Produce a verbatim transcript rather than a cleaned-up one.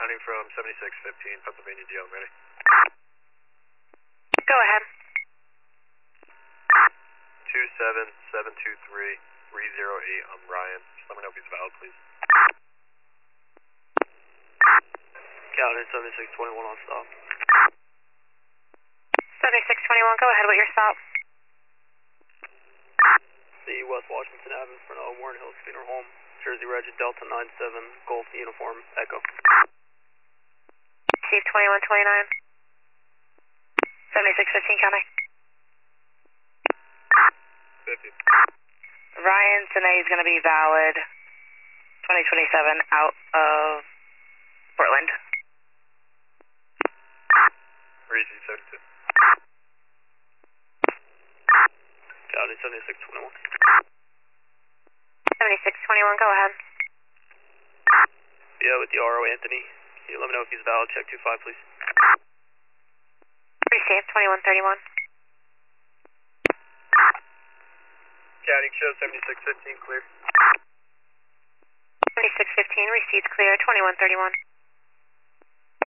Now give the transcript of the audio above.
responding from seventy-six fifteen, Pennsylvania D L, ready. Go ahead. two seven seven two three three zero eight, I'm Ryan. Just let me know if he's valid, please. County seventy-six twenty-one on stop. seventy-six twenty-one, go ahead with your stop. The West Washington Avenue for no Warren Hills Funeral Home, Jersey Regiment Delta nine seven, Golf Uniform, Echo. Chief twenty-one twenty-nine. seventy-six fifteen, county. fifty. Ryan Sinead is going to be valid twenty twenty-seven out of Portland. Reezy seventy-two. County seventy-six twenty-one. seventy-six twenty-one, go ahead. Yeah, with the R O Anthony. Can you let me know if he's valid? Check two five, please. Received, twenty-one thirty-one. County show seventy-six fifteen, clear. seventy-six fifteen, received clear, twenty-one thirty-one.